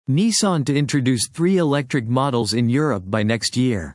Nissan to introduce 3 electric models in Europe by next year.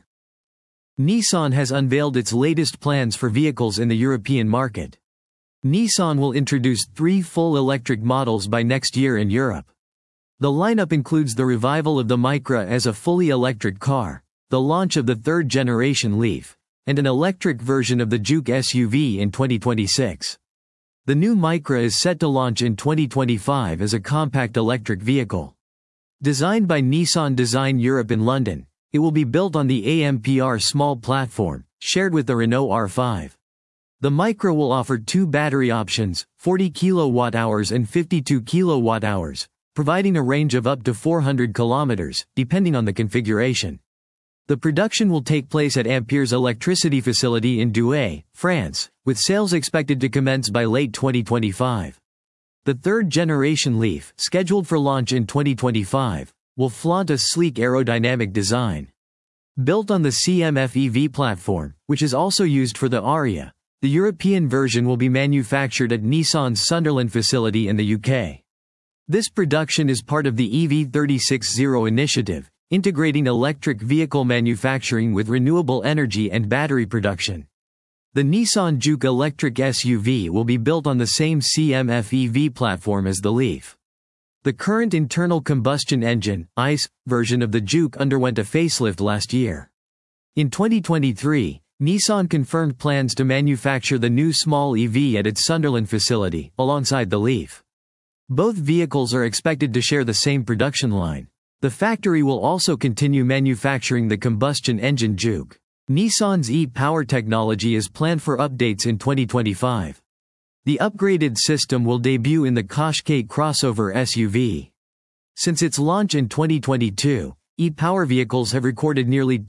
Nissan has unveiled its latest plans for vehicles in the European market. Nissan will introduce 3 full electric models by next year in Europe. The lineup includes the revival of the Micra as a fully electric car, the launch of the third-generation Leaf, and an electric version of the Juke SUV in 2026. The new Micra is set to launch in 2025 as a compact electric vehicle. Designed by Nissan Design Europe in London, it will be built on the AMPR small platform, shared with the Renault R5. The Micra will offer 2 battery options, 40 kWh and 52 kWh, providing a range of up to 400 km, depending on the configuration. The production will take place at Ampère's electricity facility in Douai, France, with sales expected to commence by late 2025. The third-generation Leaf, scheduled for launch in 2025, will flaunt a sleek aerodynamic design. Built on the CMF-EV platform, which is also used for the Ariya, the European version will be manufactured at Nissan's Sunderland facility in the UK. This production is part of the EV36Zero initiative, integrating electric vehicle manufacturing with renewable energy and battery production. The Nissan Juke electric SUV will be built on the same CMF-EV platform as the Leaf. The current internal combustion engine, ICE, version of the Juke underwent a facelift last year. In 2023, Nissan confirmed plans to manufacture the new small EV at its Sunderland facility, alongside the Leaf. Both vehicles are expected to share the same production line. The factory will also continue manufacturing the combustion engine Juke. Nissan's e-Power technology is planned for updates in 2025. The upgraded system will debut in the Qashqai crossover SUV. Since its launch in 2022, e-Power vehicles have recorded nearly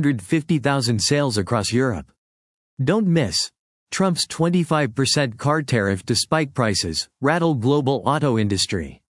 250,000 sales across Europe. Don't miss. Trump's 25% car tariff to spike prices, rattle global auto industry.